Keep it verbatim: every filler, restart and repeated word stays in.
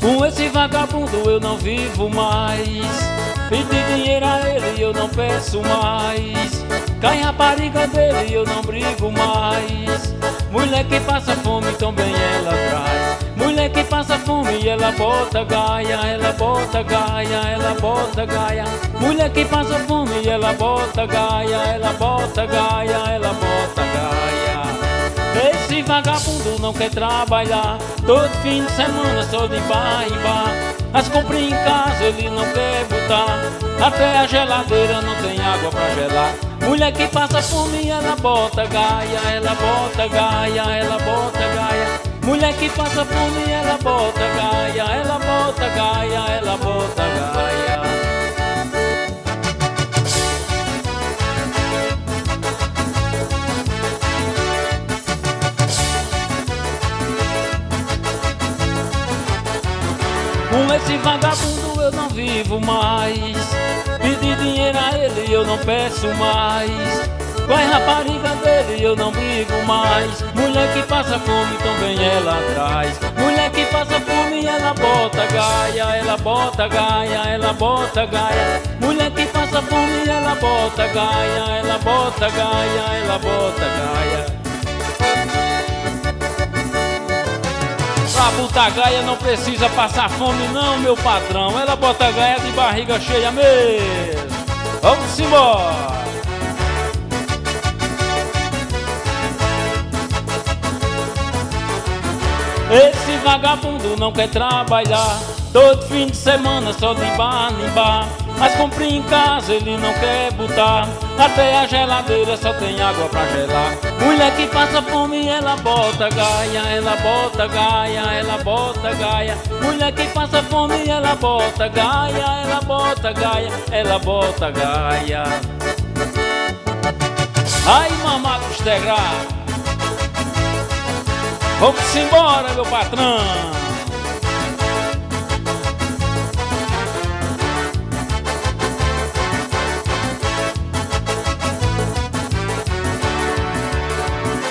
Com esse vagabundo eu não vivo mais. Pedi dinheiro a ele eu não peço mais. Cai rapariga dele eu não brigo mais. Mulher que passa fome também ela traz. Mulher que passa fome e ela bota gaia. Ela bota gaia, ela bota gaia. Mulher que passa fome e ela bota gaia. Ela bota gaia, ela bota gaia. Esse vagabundo não quer trabalhar. Todo fim de semana só de bar em bar. As compras em casa ele não quer botar. Até a geladeira não tem água pra gelar. Mulher que passa fome ela bota gaia. Ela bota gaia, ela bota gaia. Mulher que passa fome ela bota gaia. Ela bota gaia, ela bota gaia. Com esse vagabundo eu não vivo mais. Pedi dinheiro a ele eu não peço mais. Com a rapariga dele eu não brigo mais. Mulher que passa fome também ela traz. Mulher que passa fome ela bota gaia. Ela bota gaia, ela bota gaia. Mulher que passa fome ela bota gaia. Ela bota gaia, ela bota gaia. Pra botar gaia não precisa passar fome não, meu patrão. Ela bota gaia de barriga cheia mesmo. Vamos embora. Esse vagabundo não quer trabalhar. Todo fim de semana só de bar em bar. As compras em casa ele não quer botar. Até a geladeira só tem água pra gelar. Mulher que passa fome ela bota gaia. Ela bota gaia, ela bota gaia. Mulher que passa fome ela bota gaia. Ela bota gaia, ela bota gaia. Ai, mamado estegrado. Vamos embora, meu patrão.